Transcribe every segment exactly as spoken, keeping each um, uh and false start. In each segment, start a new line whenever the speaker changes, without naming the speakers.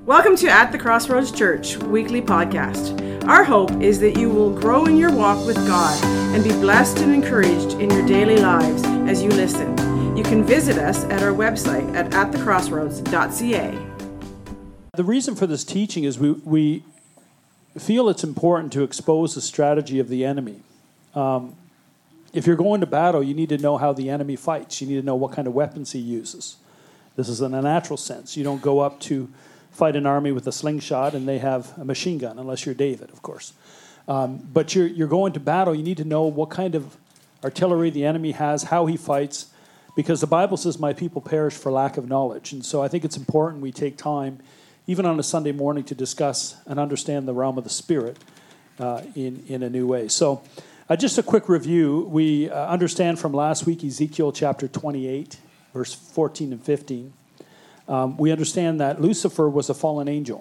Welcome to At the Crossroads Church weekly podcast. Our hope is that you will grow in your walk with God and be blessed and encouraged in your daily lives as you listen. You can visit us at our website at at the crossroads dot c a.
The reason for this teaching is we, we feel it's important to expose the strategy of the enemy. Um, if you're going to battle, you need to know how the enemy fights. You need to know what kind of weapons he uses. This is in a natural sense. You don't go up to fight an army with a slingshot and they have a machine gun, unless you're David, of course. Um, but you're, you're going to battle. You need to know what kind of artillery the enemy has, how he fights, because the Bible says, my people perish for lack of knowledge. And so I think it's important we take time, even on a Sunday morning, to discuss and understand the realm of the Spirit uh, in, in a new way. So uh, just a quick review. We uh, understand from last week, Ezekiel chapter twenty-eight, verse fourteen and fifteen. Um, we understand that Lucifer was a fallen angel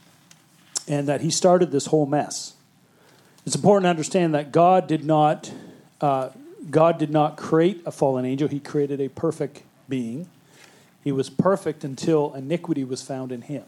and that he started this whole mess. It's important to understand that God did not uh, God did not create a fallen angel. He created a perfect being. He was perfect until iniquity was found in him.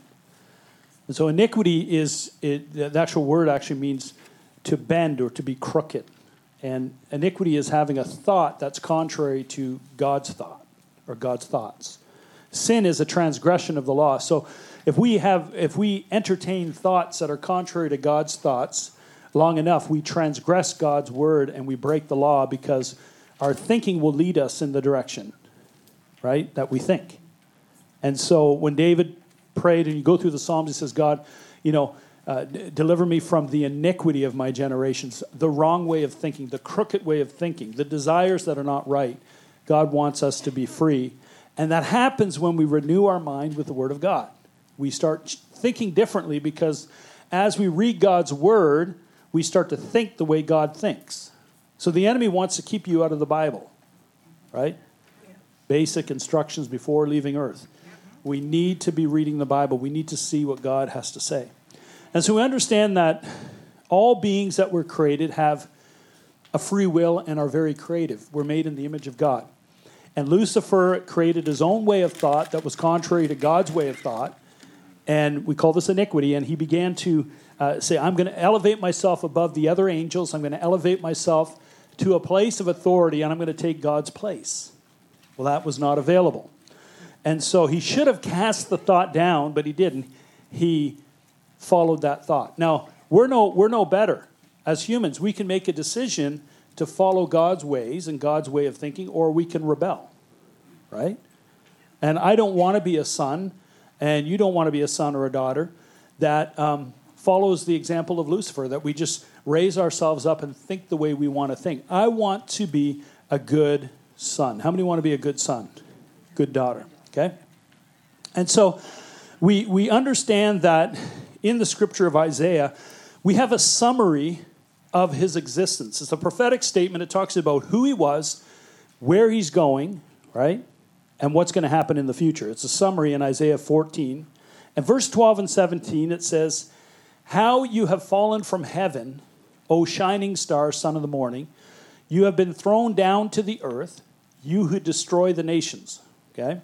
And so iniquity is, it, the actual word actually means to bend or to be crooked. And iniquity is having a thought that's contrary to God's thought or God's thoughts. Sin is a transgression of the law. So if we have, if we entertain thoughts that are contrary to God's thoughts long enough, we transgress God's word and we break the law, because our thinking will lead us in the direction, right, that we think. And so when David prayed, and you go through the Psalms, he says, God, you know, uh, d- deliver me from the iniquity of my generations, the wrong way of thinking, the crooked way of thinking, the desires that are not right. God wants us to be free. And that happens when we renew our mind with the Word of God. We start thinking differently because as we read God's Word, we start to think the way God thinks. So the enemy wants to keep you out of the Bible, right? Yeah. Basic instructions before leaving earth. We need to be reading the Bible. We need to see what God has to say. And so we understand that all beings that were created have a free will and are very creative. We're made in the image of God. And Lucifer created his own way of thought that was contrary to God's way of thought. And we call this iniquity. And he began to uh, say, I'm going to elevate myself above the other angels. I'm going to elevate myself to a place of authority, and I'm going to take God's place. Well, that was not available. And so he should have cast the thought down, but he didn't. He followed that thought. Now, we're no, we're no better. As humans, we can make a decision to follow God's ways and God's way of thinking, or we can rebel, right? And I don't want to be a son, and you don't want to be a son or a daughter that um, follows the example of Lucifer, that we just raise ourselves up and think the way we want to think. I want to be a good son. How many want to be a good son? Good daughter, okay? And so we we understand that in the scripture of Isaiah, we have a summary of his existence. It's a prophetic statement. It talks about who he was, where he's going, right? And what's going to happen in the future. It's a summary in Isaiah fourteen. And verse twelve and seventeen, it says, how you have fallen from heaven, O shining star, son of the morning. You have been thrown down to the earth, you who destroy the nations. Okay?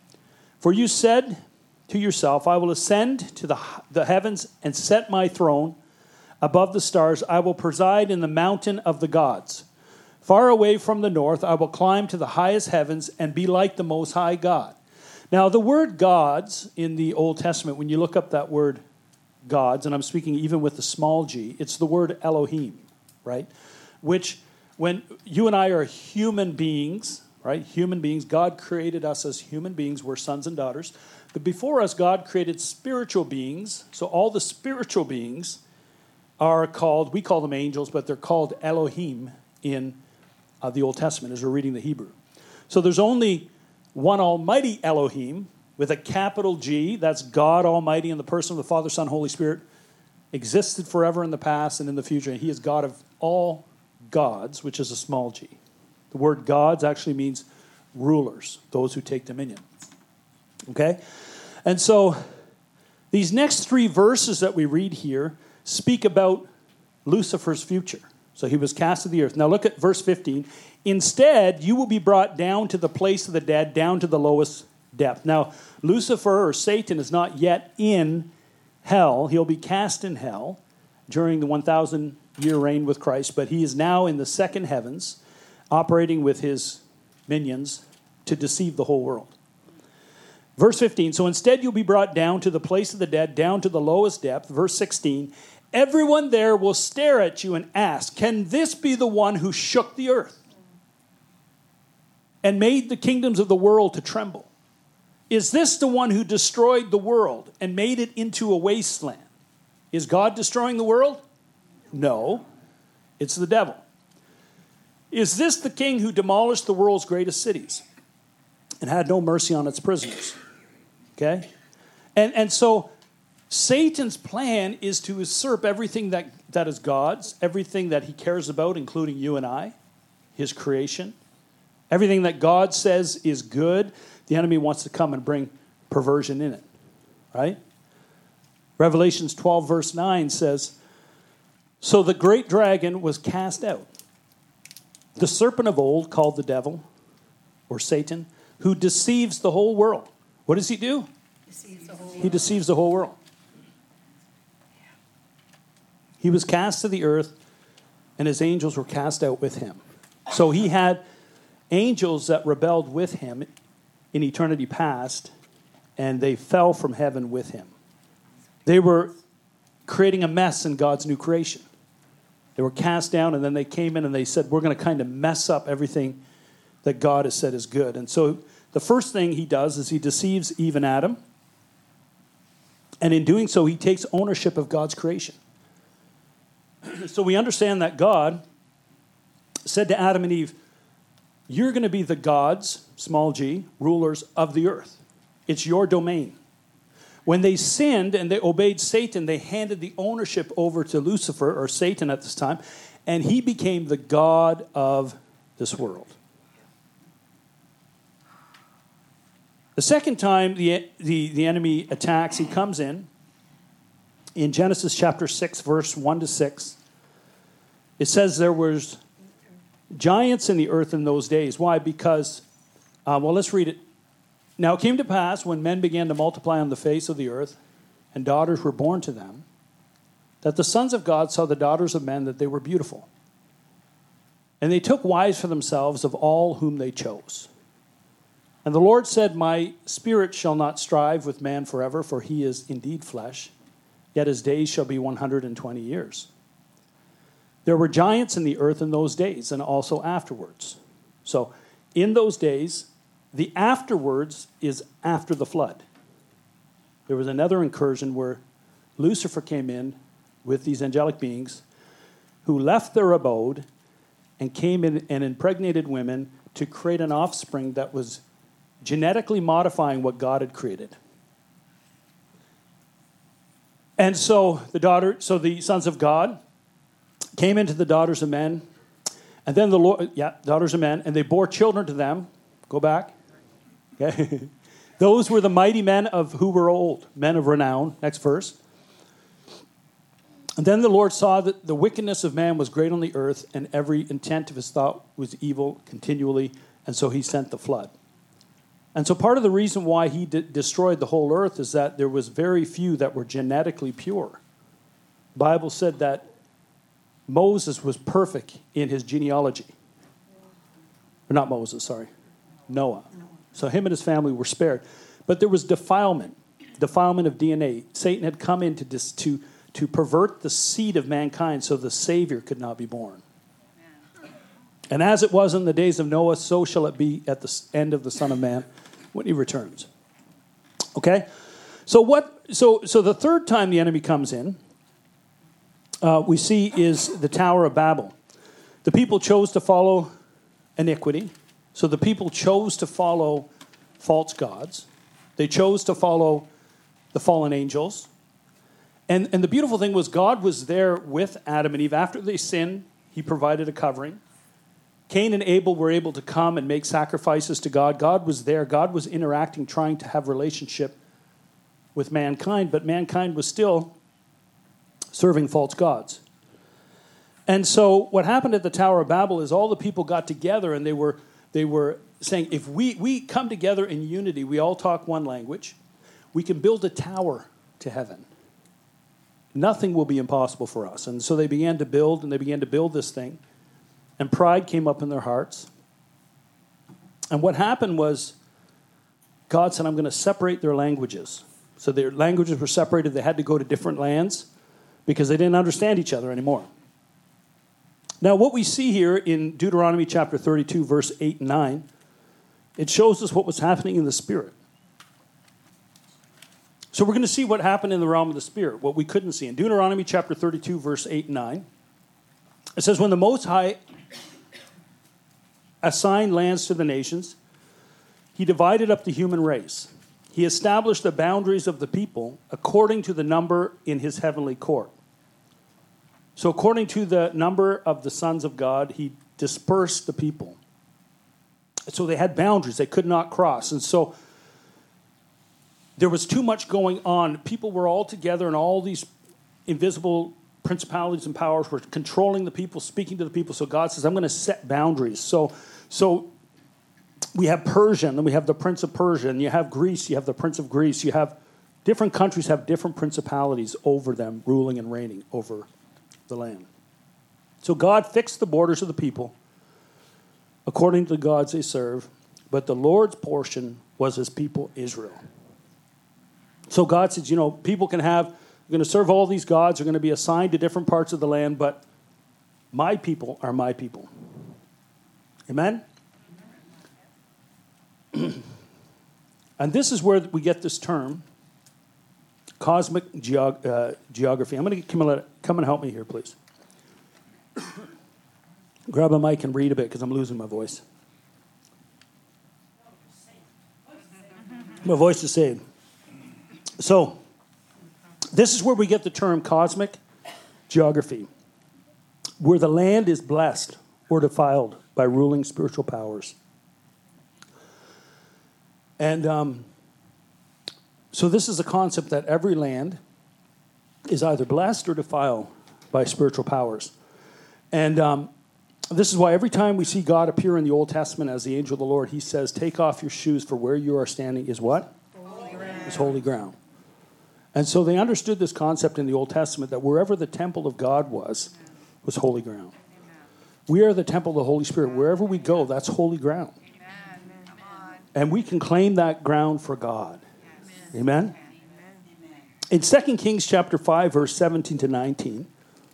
For you said to yourself, I will ascend to the, the heavens and set my throne above the stars. I will preside in the mountain of the gods. Far away from the north, I will climb to the highest heavens and be like the Most High God. Now, the word gods in the Old Testament, when you look up that word gods, and I'm speaking even with the small g, it's the word Elohim, right? Which, when you and I are human beings, right? Human beings, God created us as human beings. We're sons and daughters. But before us, God created spiritual beings. So all the spiritual beings are called, we call them angels, but they're called Elohim in uh, the Old Testament as we're reading the Hebrew. So there's only one almighty Elohim with a capital G. That's God Almighty in the person of the Father, Son, Holy Spirit, existed forever in the past and in the future. And he is God of all gods, which is a small g. The word gods actually means rulers, those who take dominion. Okay? And so these next three verses that we read here speak about Lucifer's future. So he was cast to the earth. Now look at verse fifteen. Instead, you will be brought down to the place of the dead, down to the lowest depth. Now, Lucifer or Satan is not yet in hell. He'll be cast in hell during the one thousand year reign with Christ, but he is now in the second heavens, operating with his minions to deceive the whole world. Verse fifteen, so instead you'll be brought down to the place of the dead, down to the lowest depth. Verse sixteen, everyone there will stare at you and ask, can this be the one who shook the earth and made the kingdoms of the world to tremble? Is this the one who destroyed the world and made it into a wasteland? Is God destroying the world? No, it's the devil. Is this the king who demolished the world's greatest cities and had no mercy on its prisoners? Okay? And, and so Satan's plan is to usurp everything that, that is God's, everything that he cares about, including you and I, his creation. Everything that God says is good, the enemy wants to come and bring perversion in it. Right? Revelations twelve verse nine says, so the great dragon was cast out, the serpent of old called the devil, or Satan, who deceives the whole world. What does he do?
Deceives the whole
He
world.
deceives the whole world. He was cast to the earth, and his angels were cast out with him. So he had angels that rebelled with him in eternity past, and they fell from heaven with him. They were creating a mess in God's new creation. They were cast down, and then they came in and they said, we're going to kind of mess up everything that God has said is good. And so the first thing he does is he deceives Eve and Adam. And in doing so, he takes ownership of God's creation. So we understand that God said to Adam and Eve, you're going to be the gods, small g, rulers of the earth. It's your domain. When they sinned and they obeyed Satan, they handed the ownership over to Lucifer, or Satan at this time, and he became the god of this world. The second time the, the, the enemy attacks, he comes in, in Genesis chapter six, verse one to six. It says there was giants in the earth in those days. Why? Because, uh, well, let's read it. Now it came to pass when men began to multiply on the face of the earth, and daughters were born to them, that the sons of God saw the daughters of men that they were beautiful. And they took wives for themselves of all whom they chose. And the Lord said, my spirit shall not strive with man forever, for he is indeed flesh, yet his days shall be one hundred twenty years. There were giants in the earth in those days, and also afterwards. So in those days, the afterwards is after the flood. There was another incursion where Lucifer came in with these angelic beings who left their abode and came in and impregnated women to create an offspring that was genetically modifying what God had created. And so the daughter, so the sons of God came into the daughters of men, and then the Lord, yeah, daughters of men, and they bore children to them. Go back. Okay. Those were the mighty men of who were old, men of renown. Next verse. And then the Lord saw that the wickedness of man was great on the earth, and every intent of his thought was evil continually, and so he sent the flood. And so part of the reason why he de- destroyed the whole earth is that there was very few that were genetically pure. The Bible said that Moses was perfect in his genealogy. Or not Moses, sorry. Noah. So him and his family were spared. But there was defilement, defilement of D N A. Satan had come in to, dis, to, to pervert the seed of mankind so the Savior could not be born. And as it was in the days of Noah, so shall it be at the end of the Son of Man when he returns. Okay? So what? So, so the third time the enemy comes in, uh, we see is the Tower of Babel. The people chose to follow iniquity. So the people chose to follow false gods. They chose to follow the fallen angels. And, and the beautiful thing was God was there with Adam and Eve. After they sinned, he provided a covering. Cain and Abel were able to come and make sacrifices to God. God was there. God was interacting, trying to have relationship with mankind. But mankind was still serving false gods. And so what happened at the Tower of Babel is all the people got together and they were They were saying, if we, we come together in unity, we all talk one language, we can build a tower to heaven. nothing will be impossible for us. And so they began to build, and they began to build this thing. And pride came up in their hearts. And what happened was, God said, I'm going to separate their languages. So their languages were separated. They had to go to different lands because they didn't understand each other anymore. Now, what we see here in Deuteronomy chapter thirty-two, verse eight and nine, it shows us what was happening in the spirit. So we're going to see what happened in the realm of the spirit, what we couldn't see. In Deuteronomy chapter thirty-two, verse eight and nine, it says, when the Most High assigned lands to the nations, he divided up the human race. He established the boundaries of the people according to the number in his heavenly court. So according to the number of the sons of God, he dispersed the people. So they had boundaries they could not cross. And so there was too much going on. People were all together, and all these invisible principalities and powers were controlling the people, speaking to the people. So God says, I'm going to set boundaries. So, so we have Persia, and then we have the prince of Persia, and you have Greece, you have the prince of Greece. You have different countries have different principalities over them, ruling and reigning over the land. So God fixed the borders of the people according to the gods they serve, but the Lord's portion was his people Israel. So God says, you know, people can have, they're going to serve all these gods, they're going to be assigned to different parts of the land, but my people are my people. Amen? And this is where we get this term, cosmic geog- uh, geography. I'm going to come, come and help me here, please. Grab a mic and read a bit because I'm losing my voice. My voice is saved. So, this is where we get the term cosmic geography, where the land is blessed or defiled by ruling spiritual powers. And um, so this is a concept that every land is either blessed or defiled by spiritual powers. And um, this is why every time we see God appear in the Old Testament as the angel of the Lord, he says, take off your shoes, for where you are standing is what? Holy ground. Is holy ground. And so they understood this concept in the Old Testament, that wherever the temple of God was, was holy ground. We are the temple of the Holy Spirit. Wherever we go, that's holy ground. And we can claim that ground for God. Amen? In Second Kings chapter five, verse seventeen to nineteen,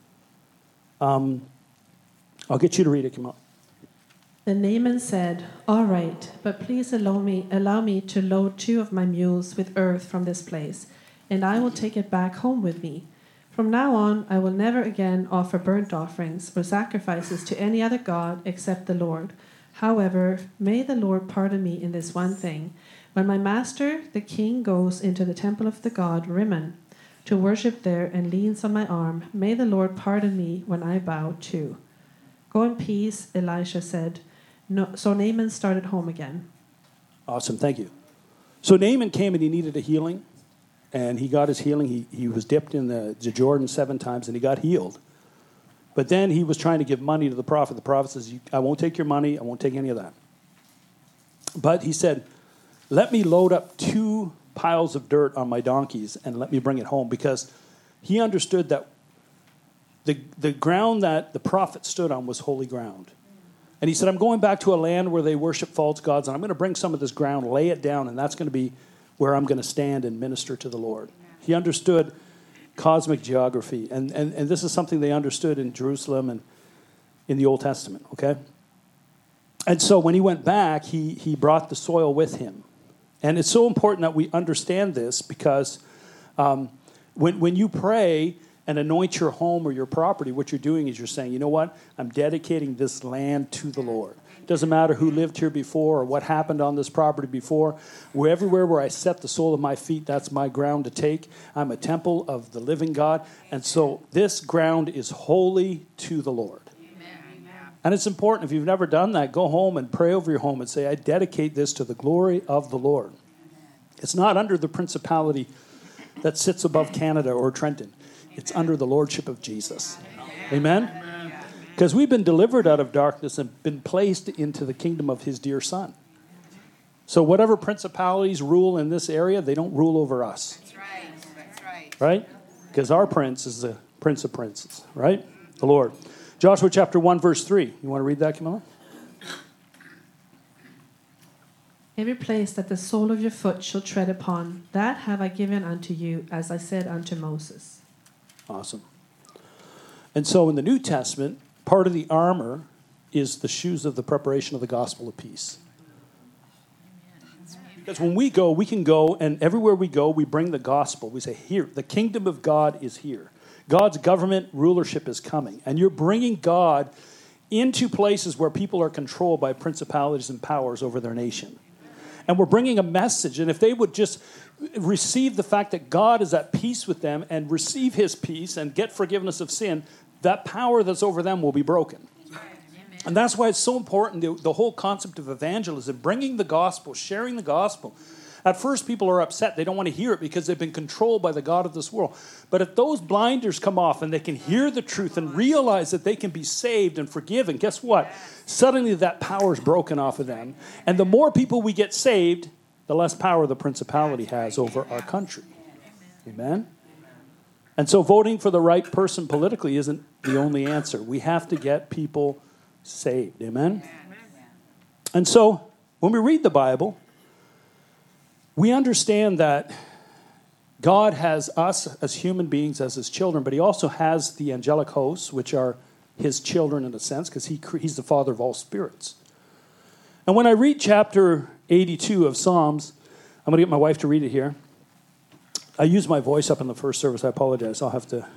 um, I'll get you to read it. Come on.
Then Naaman said, all right, but please allow me, allow me to load two of my mules with earth from this place, and I will take it back home with me. From now on, I will never again offer burnt offerings or sacrifices to any other god except the Lord. However, may the Lord pardon me in this one thing. When my master, the king, goes into the temple of the god Rimmon to worship there and leans on my arm, may the Lord pardon me when I bow too. Go in peace, Elisha said. No, so Naaman started home again.
Awesome, thank you. So Naaman came and he needed a healing, and he got his healing. He, he was dipped in the, the Jordan seven times, and he got healed. But then he was trying to give money to the prophet. The prophet says, I won't take your money. I won't take any of that. But he said, let me load up two piles of dirt on my donkeys and let me bring it home. Because he understood that the, the ground that the prophet stood on was holy ground. And he said, I'm going back to a land where they worship false gods, and I'm going to bring some of this ground, lay it down, and that's going to be where I'm going to stand and minister to the Lord. He understood cosmic geography, and, and, and this is something they understood in Jerusalem and in the Old Testament, okay? And so when he went back, he, he brought the soil with him. And it's so important that we understand this, because um, when, when you pray and anoint your home or your property, what you're doing is you're saying, you know what? I'm dedicating this land to the Lord. It doesn't matter who lived here before or what happened on this property before. Where everywhere where I set the sole of my feet, that's my ground to take. I'm a temple of the living God. And so this ground is holy to the Lord. Amen. And it's important, if you've never done that, go home and pray over your home and say, I dedicate this to the glory of the Lord. Amen. It's not under the principality that sits above Canada or Trenton. It's under the lordship of Jesus. Amen? Because we've been delivered out of darkness and been placed into the kingdom of his dear Son. So whatever principalities rule in this area, they don't rule over us. That's right. That's right. Right? Because our prince is the Prince of Princes, right? The Lord. Joshua chapter one, verse three. You want to read that, Camilla?
Every place that the sole of your foot shall tread upon, that have I given unto you, as I said unto Moses.
Awesome. And so in the New Testament, part of the armor is the shoes of the preparation of the gospel of peace. Because when we go, we can go, and everywhere we go, we bring the gospel. We say, here, the kingdom of God is here. God's government rulership is coming. And you're bringing God into places where people are controlled by principalities and powers over their nation. And we're bringing a message. And if they would just receive the fact that God is at peace with them and receive his peace and get forgiveness of sin, that power that's over them will be broken. And that's why it's so important, the, the whole concept of evangelism, bringing the gospel, sharing the gospel. At first, people are upset. They don't want to hear it because they've been controlled by the God of this world. But if those blinders come off and they can hear the truth and realize that they can be saved and forgiven, guess what? Suddenly that power is broken off of them. And the more people we get saved, the less power the principality has over our country. Amen? And so voting for the right person politically isn't the only answer. We have to get people saved. Amen? And so when we read the Bible, we understand that God has us as human beings, as his children, but he also has the angelic hosts, which are his children in a sense, because he, he's the father of all spirits. And when I read chapter eighty-two of Psalms, I'm going to get my wife to read it here. I used my voice up in the first service. I apologize. I'll have to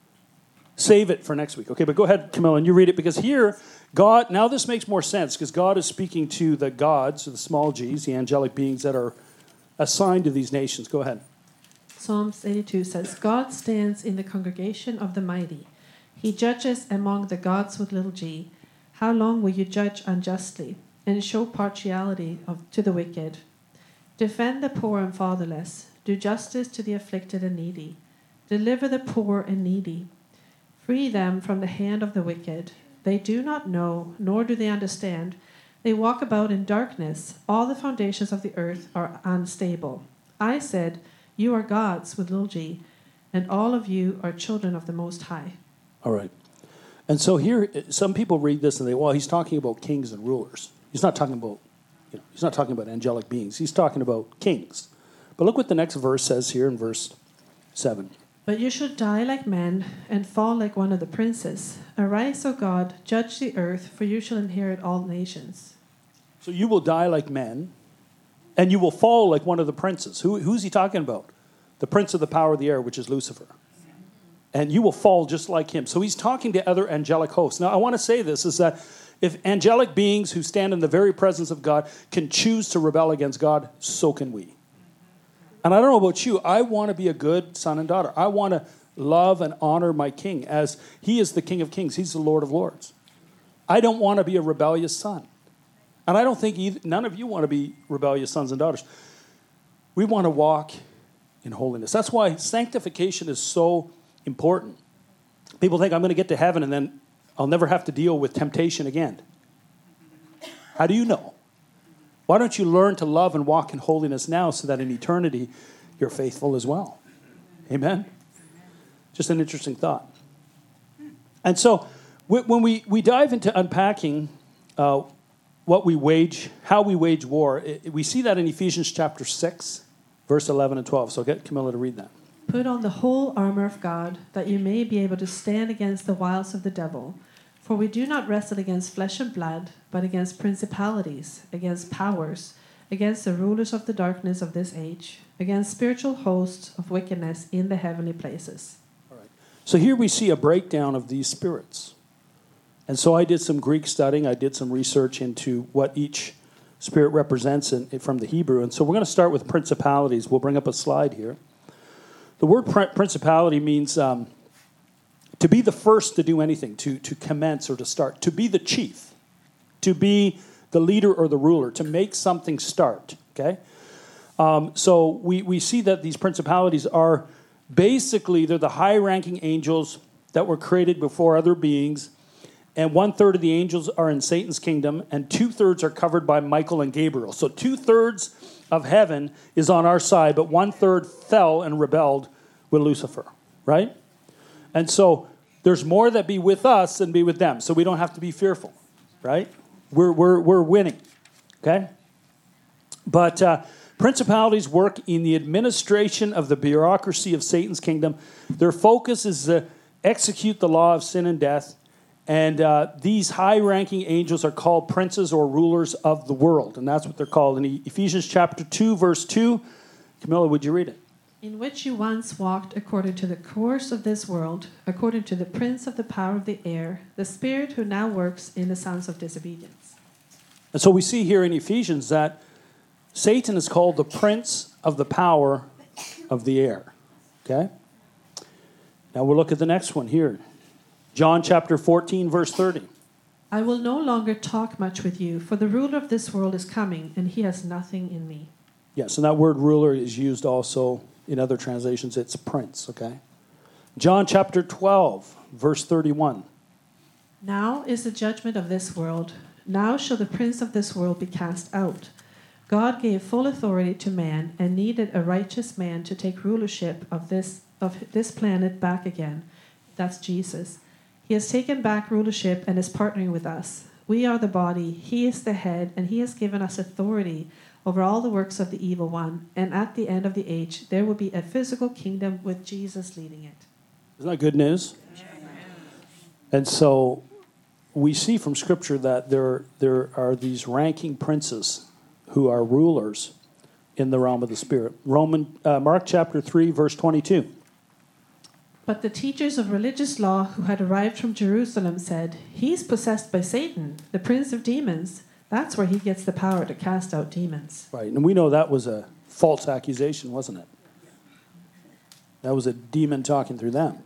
save it for next week. Okay, but go ahead, Camilla, and you read it, because here, God, now this makes more sense, because God is speaking to the gods, or the small g's, the angelic beings that are assigned to these nations. Go ahead.
Psalms eighty-two says, God stands in the congregation of the mighty. He judges among the gods with little g. How long will you judge unjustly and show partiality of, to the wicked? Defend the poor and fatherless. Do justice to the afflicted and needy. Deliver the poor and needy. Free them from the hand of the wicked. They do not know, nor do they understand. They walk about in darkness. All the foundations of the earth are unstable. I said, you are gods with little g, and all of you are children of the Most High.
All right. And so here, some people read this and they, well, he's talking about kings and rulers. He's not talking about, you know, he's not talking about angelic beings. He's talking about kings. But look what the next verse says here in verse seven.
But you shall die like men and fall like one of the princes. Arise, O God, judge the earth, for you shall inherit all nations.
So you will die like men, and you will fall like one of the princes. Who, who's he talking about? The prince of the power of the air, which is Lucifer. And you will fall just like him. So he's talking to other angelic hosts. Now, I want to say this, is that if angelic beings who stand in the very presence of God can choose to rebel against God, so can we. And I don't know about you, I want to be a good son and daughter. I want to love and honor my king as he is the King of Kings. He's the Lord of Lords. I don't want to be a rebellious son. And I don't think either, none of you want to be rebellious sons and daughters. We want to walk in holiness. That's why sanctification is so important. People think I'm going to get to heaven and then I'll never have to deal with temptation again. How do you know? Why don't you learn to love and walk in holiness now so that in eternity you're faithful as well? Amen? Just an interesting thought. And so when we, we dive into unpacking uh, what we wage, how we wage war, it, we see that in Ephesians chapter six, verse eleven and twelve. So get Camilla to read that.
Put on the whole armor of God, that you may be able to stand against the wiles of the devil. For we do not wrestle against flesh and blood, but against principalities, against powers, against the rulers of the darkness of this age, against spiritual hosts of wickedness in the heavenly places.
All right. So here we see a breakdown of these spirits. And so I did some Greek studying. I did some research into what each spirit represents in, from the Hebrew. And so we're going to start with principalities. We'll bring up a slide here. The word principality means um, to be the first to do anything, to, to commence or to start, to be the chief, to be the leader or the ruler, to make something start, okay? Um, so we, we see that these principalities are basically, they're the high-ranking angels that were created before other beings, and one-third of the angels are in Satan's kingdom, and two-thirds are covered by Michael and Gabriel. So two-thirds of heaven is on our side, but one-third fell and rebelled with Lucifer. right? And so there's more that be with us than be with them. So we don't have to be fearful, right? We're we're we're winning, okay? But uh, principalities work in the administration of the bureaucracy of Satan's kingdom. Their focus is to execute the law of sin and death. And uh, these high-ranking angels are called princes or rulers of the world. And that's what they're called. In Ephesians chapter two, verse two, Camilla, would you read it?
In which you once walked according to the course of this world, according to the prince of the power of the air, the spirit who now works in the sons of disobedience.
And so we see here in Ephesians that Satan is called the prince of the power of the air. Okay? Now we'll look at the next one here. John chapter fourteen, verse thirty.
I will no longer talk much with you, for the ruler of this world is coming, and he has nothing in me.
Yes, and that word ruler is used also in other translations. It's prince, okay? John chapter twelve, verse thirty-one.
Now is the judgment of this world. Now shall the prince of this world be cast out. God gave full authority to man and needed a righteous man to take rulership of this of this planet back again. That's Jesus. He has taken back rulership and is partnering with us. We are the body, he is the head, and he has given us authority over all the works of the evil one. And at the end of the age, there will be a physical kingdom with Jesus leading it.
Isn't that good news? And so we see from Scripture that there, there are these ranking princes who are rulers in the realm of the Spirit. Roman, uh, Mark chapter three, verse twenty-two.
But the teachers of religious law who had arrived from Jerusalem said, he's possessed by Satan, the prince of demons. That's where he gets the power to cast out demons.
Right, and we know that was a false accusation, wasn't it? That was a demon talking through them.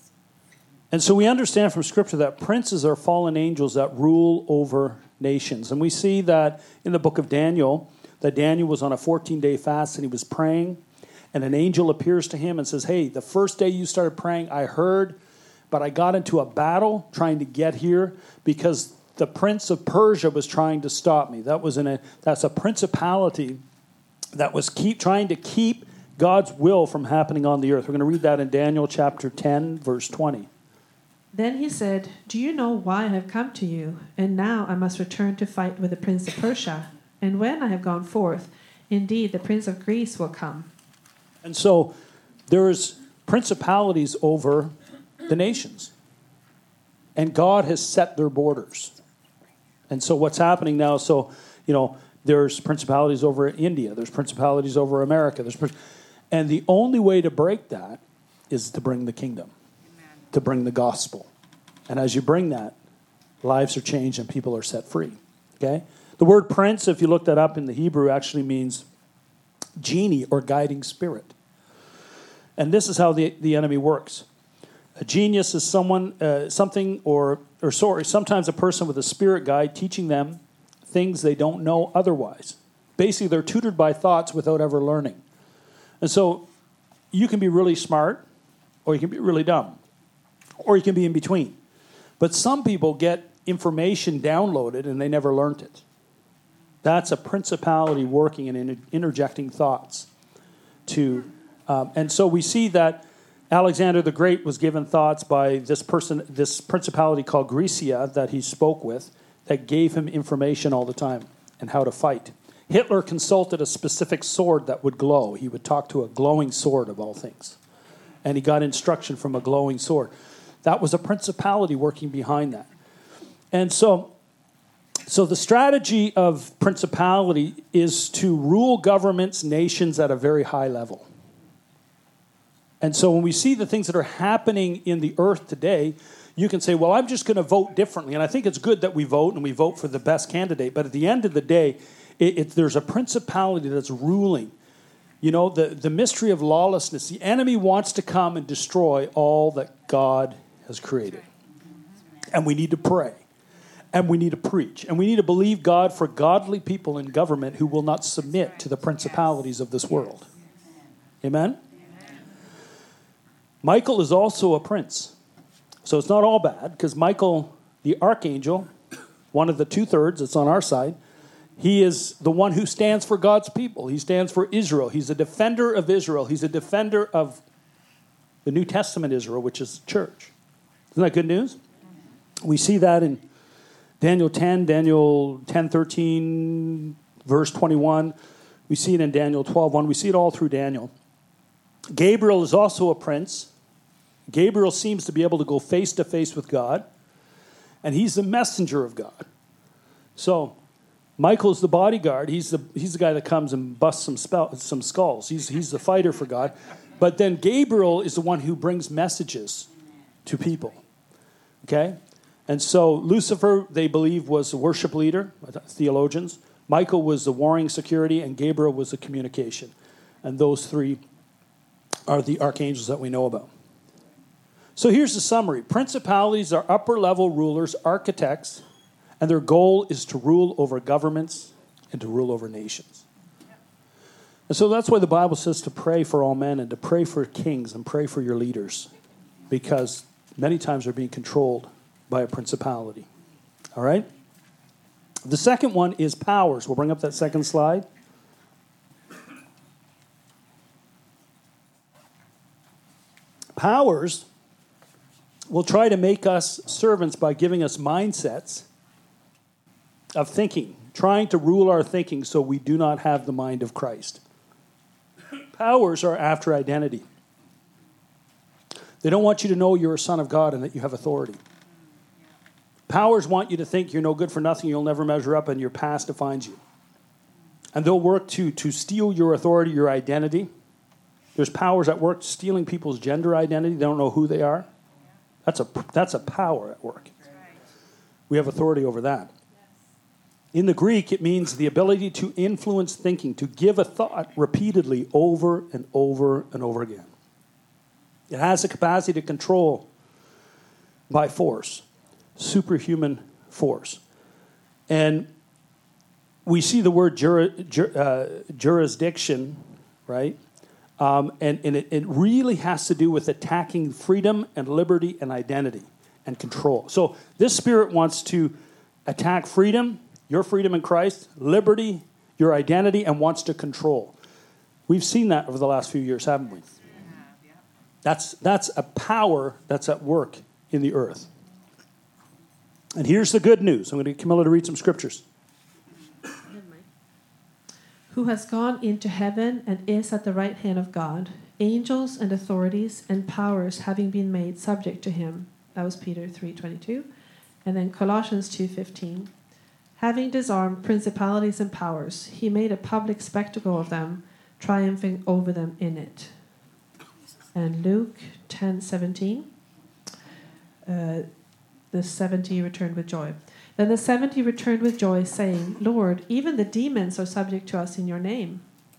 And so we understand from Scripture that princes are fallen angels that rule over nations. And we see that in the book of Daniel, that Daniel was on a fourteen-day fast and he was praying. And an angel appears to him and says, hey, the first day you started praying, I heard, but I got into a battle trying to get here because the prince of Persia was trying to stop me. That was in a that's a principality that was keep trying to keep God's will from happening on the earth. We're going to read that in Daniel chapter ten, verse twenty.
Then he said, do you know why I have come to you? And now I must return to fight with the prince of Persia. And when I have gone forth, indeed the prince of Greece will come.
And so there's principalities over the nations. And God has set their borders. And so what's happening now, so, you know, there's principalities over India. There's principalities over America. There's, and the only way to break that is to bring the kingdom, Amen. To bring the gospel. And as you bring that, lives are changed and people are set free. Okay? The word prince, if you look that up in the Hebrew, actually means genie or guiding spirit. And this is how the, the enemy works. A genius is someone, uh, something, or, or sorry, sometimes a person with a spirit guide teaching them things they don't know otherwise. Basically, they're tutored by thoughts without ever learning. And so you can be really smart, or you can be really dumb, or you can be in between. But some people get information downloaded and they never learned it. That's a principality working and inter- interjecting thoughts. To, um, and so we see that Alexander the Great was given thoughts by this person, this principality called Grecia that he spoke with, that gave him information all the time and how to fight. Hitler consulted a specific sword that would glow. He would talk to a glowing sword of all things. And he got instruction from a glowing sword. That was a principality working behind that. And so, so the strategy of principality is to rule governments, nations at a very high level. And so when we see the things that are happening in the earth today, you can say, well, I'm just going to vote differently. And I think it's good that we vote and we vote for the best candidate. But at the end of the day, it, it, there's a principality that's ruling. You know, the, the mystery of lawlessness. The enemy wants to come and destroy all that God has created. And we need to pray. And we need to preach. And we need to believe God for godly people in government who will not submit to the principalities of this world. Amen? Michael is also a prince. So it's not all bad, because Michael, the archangel, one of the two-thirds that's on our side, he is the one who stands for God's people. He stands for Israel. He's a defender of Israel. He's a defender of the New Testament Israel, which is church. Isn't that good news? We see that in Daniel ten, Daniel ten thirteen, verse twenty-one. We see it in Daniel twelve one. We see it all through Daniel. Gabriel is also a prince. Gabriel seems to be able to go face to face with God, and he's the messenger of God. So Michael's the bodyguard. He's the he's the guy that comes and busts some spell, some skulls. He's he's the fighter for God. But then Gabriel is the one who brings messages to people. Okay? And so Lucifer, they believe, was the worship leader, theologians. Michael was the warring security, and Gabriel was the communication. And those three are the archangels that we know about. So here's the summary. Principalities are upper-level rulers, architects, and their goal is to rule over governments and to rule over nations. And so that's why the Bible says to pray for all men and to pray for kings and pray for your leaders, because many times they're being controlled by a principality. All right? The second one is powers. We'll bring up that second slide. Powers will try to make us servants by giving us mindsets of thinking, trying to rule our thinking so we do not have the mind of Christ. Powers are after identity. They don't want you to know you're a son of God and that you have authority. Powers want you to think you're no good for nothing, you'll never measure up, and your past defines you. And they'll work to, to steal your authority, your identity. There's powers at work stealing people's gender identity. They don't know who they are. That's a, that's a power at work. We have authority over that. In the Greek, it means the ability to influence thinking, to give a thought repeatedly over and over and over again. It has the capacity to control by force, superhuman force. And we see the word jur, jur, uh, jurisdiction, right? Um, and and it, it really has to do with attacking freedom and liberty and identity and control. So this spirit wants to attack freedom, your freedom in Christ, liberty, your identity, and wants to control. We've seen that over the last few years, haven't we? That's, that's a power that's at work in the earth. And here's the good news. I'm going to get Camilla to read some scriptures.
Who has gone into heaven and is at the right hand of God, angels and authorities and powers having been made subject to him. That was Peter three twenty-two. And then Colossians two fifteen. Having disarmed principalities and powers, he made a public spectacle of them, triumphing over them in it. And Luke ten seventeen. Uh, the seventy returned with joy. Then the seventy returned with joy, saying, Lord, even the demons are subject to us in your name.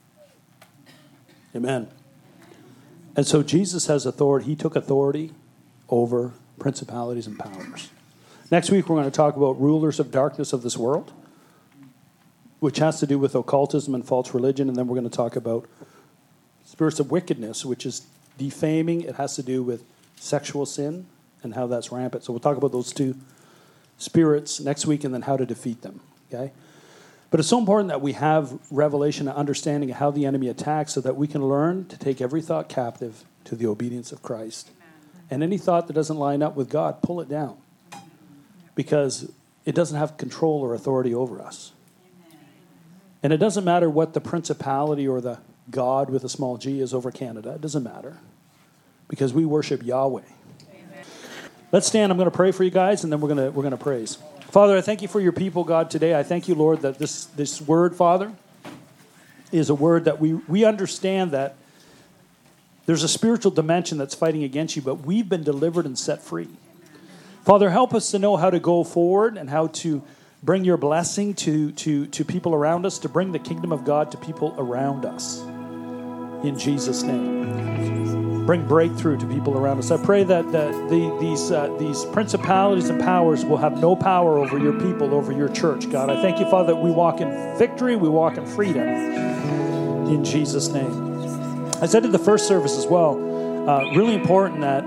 Amen. And so Jesus has authority. He took authority over principalities and powers. Next week, we're going to talk about rulers of darkness of this world, which has to do with occultism and false religion. And then we're going to talk about spirits of wickedness, which is defaming. It has to do with sexual sin and how that's rampant. So we'll talk about those two spirits next week and then how to defeat them. Okay? But it's so important that we have revelation and understanding of how the enemy attacks so that we can learn to take every thought captive to the obedience of Christ. Amen. And any thought that doesn't line up with God, pull it down. Because it doesn't have control or authority over us. Amen. And it doesn't matter what the principality or the God with a small g is over Canada. It doesn't matter. Because we worship Yahweh. Amen. Let's stand. I'm going to pray for you guys, and then we're going to we're going to praise. Father, I thank you for your people, God, today. I thank you, Lord, that this, this word, Father, is a word that we, we understand that there's a spiritual dimension that's fighting against you, but we've been delivered and set free. Father, help us to know how to go forward and how to bring your blessing to, to, to people around us, to bring the kingdom of God to people around us. In Jesus' name. Bring breakthrough to people around us. I pray that, that the, these uh, these principalities and powers will have no power over your people, over your church, God. I thank you, Father, that we walk in victory, we walk in freedom. In Jesus' name. I said in the first service as well, uh, really important that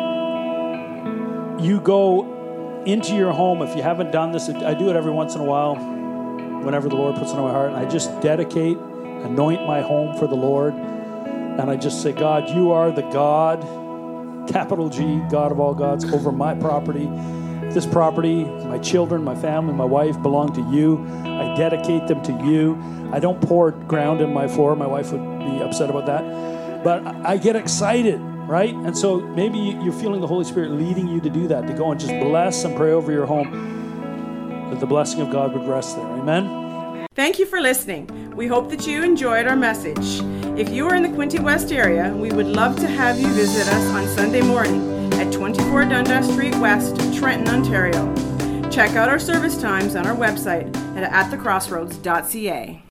you go into your home. If you haven't done this, I do it every once in a while, whenever the Lord puts it on my heart. And I just dedicate, anoint my home for the Lord. And I just say, God, you are the God capital G, God of all gods, over my property. This property, my children, my family, my wife belong to you. I dedicate them to you. I don't pour ground in my floor. My wife would be upset about that. But I get excited, right? And so maybe you're feeling the Holy Spirit leading you to do that, to go and just bless and pray over your home, that the blessing of God would rest there. Amen?
Thank you for listening. We hope that you enjoyed our message. If you are in the Quinte West area, we would love to have you visit us on Sunday morning at twenty-four Dundas Street West, Trenton, Ontario. Check out our service times on our website at at the crossroads dot c a.